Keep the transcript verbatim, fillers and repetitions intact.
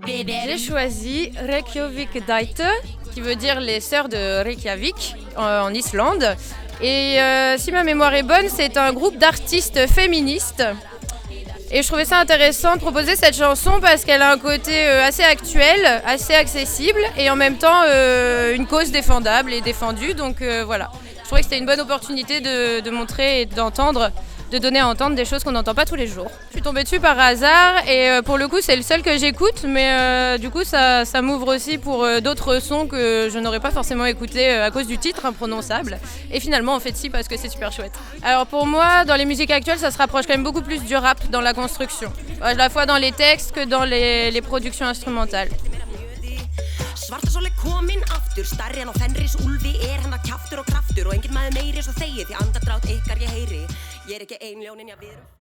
J'ai choisi Reykjavik Dætur, qui veut dire les sœurs de Reykjavik en Islande. Et euh, si ma mémoire est bonne, c'est un groupe d'artistes féministes. Et je trouvais ça intéressant de proposer cette chanson parce qu'elle a un côté euh, assez actuel, assez accessible et en même temps euh, une cause défendable et défendue. Donc euh, voilà, je trouvais que c'était une bonne opportunité de, de montrer et d'entendre, de donner à entendre des choses qu'on n'entend pas tous les jours. Je suis tombée dessus par hasard et euh, pour le coup c'est le seul que j'écoute, mais euh, du coup ça, ça m'ouvre aussi pour euh, d'autres sons que je n'aurais pas forcément écoutés euh, à cause du titre imprononçable. Et finalement en fait si, parce que c'est super chouette. Alors pour moi, dans les musiques actuelles, ça se rapproche quand même beaucoup plus du rap dans la construction, à la fois dans les textes que dans les, les productions instrumentales. Svartasól er kominn aftur, starri en á Fenris úlfi er hennar kjaftur og kraftur og enginn maður meiri svo þegið því andardrátt ykkar ég heyri. Ég er ekki ein ljónin, já við erum